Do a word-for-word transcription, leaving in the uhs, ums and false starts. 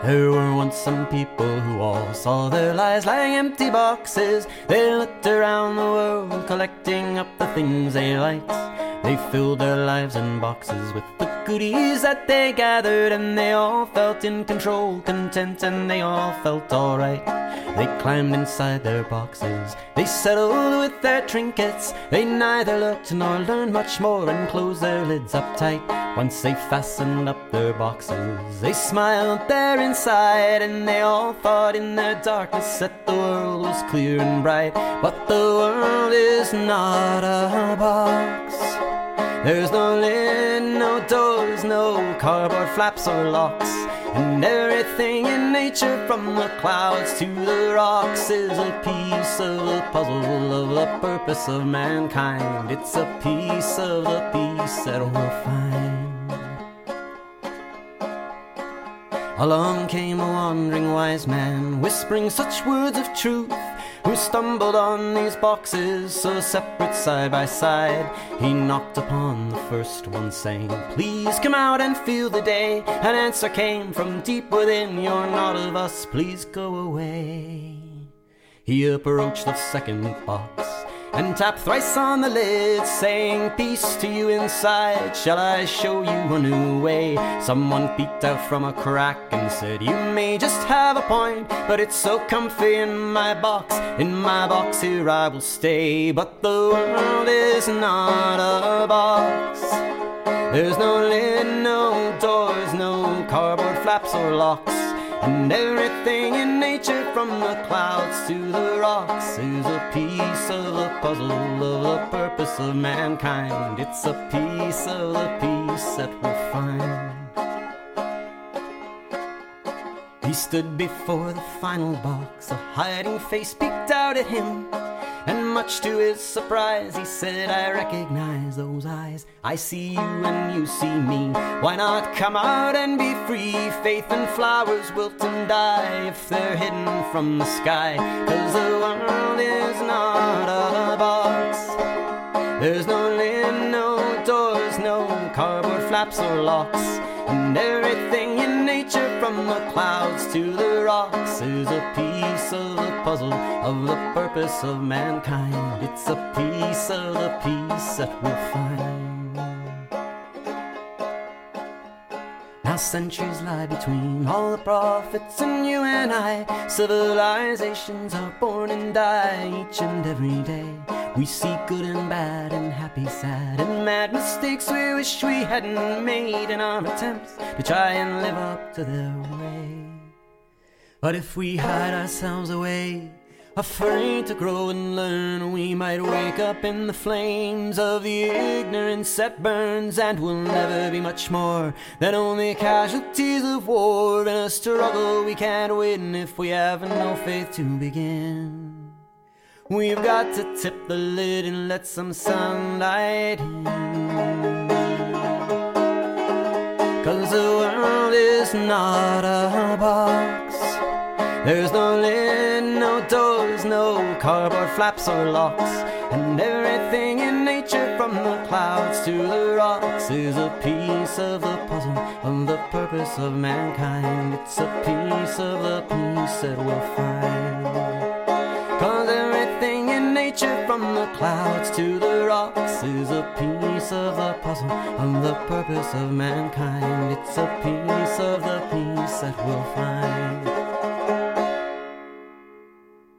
There were once some people who all saw their lives like empty boxes. They looked around the world collecting up the things they liked. They filled their lives in boxes with the goodies that they gathered, and they all felt in control, content, and they all felt alright. They climbed inside their boxes, they settled with their trinkets. They neither looked nor learned much more and closed their lids up tight. Once they fastened up their boxes, they smiled there inside, and they all thought in their darkness that the world was clear and bright. But the world is not a box. There's no lid, no doors, no cardboard flaps or locks. And everything in nature, from the clouds to the rocks, is a piece of the puzzle of the purpose of mankind. It's a piece of the peace that we'll find. Along came a wandering wise man, whispering such words of truth, who stumbled on these boxes so separate side by side. He knocked upon the first one, saying, "Please come out and feel the day." An answer came from deep within, "You're not of us, please go away." He approached the second box and tapped thrice on the lid, saying, "Peace to you inside, shall I show you a new way?" Someone peeked out from a crack and said, "You may just have a point, but it's so comfy in my box. In my box here I will stay." But the world is not a box. There's no lid, no doors, no cardboard flaps or locks. And everything in nature, from the clouds to the rocks, is a piece of the puzzle of the purpose of mankind. It's a piece of the peace that we'll find. He stood before the final box, a hiding face peeked out at him, and much to his surprise he said, "I recognize those eyes. I see you and you see me. Why not come out and be free? Faith and flowers wilt and die if they're hidden from the sky. 'Cause the world is not a box. There's no lid, no doors, no cardboard flaps or locks. And everything in nature, from the clouds to the rocks, is a piece of the puzzle of the purpose of mankind. It's a piece of the peace that we'll find." Now centuries lie between all the prophets and you and I. Civilizations are born and die each and every day. We see good and bad and happy, sad, and mad mistakes we wish we hadn't made in our attempts to try and live up to their way. But if we hide ourselves away, afraid to grow and learn, we might wake up in the flames of the ignorance that burns, and we'll never be much more than only casualties of war in a struggle we can't win if we have no faith to begin. We've got to tip the lid and let some sunlight in, 'cause the world is not a box. There's no lid, no doors, no cardboard flaps or locks. And everything in nature, from the clouds to the rocks, is a piece of the puzzle of the purpose of mankind. It's a piece of the peace that we'll find. 'Cause everything in nature, from the clouds to the rocks, is a piece of the puzzle of the purpose of mankind. It's a piece of the peace that we'll find.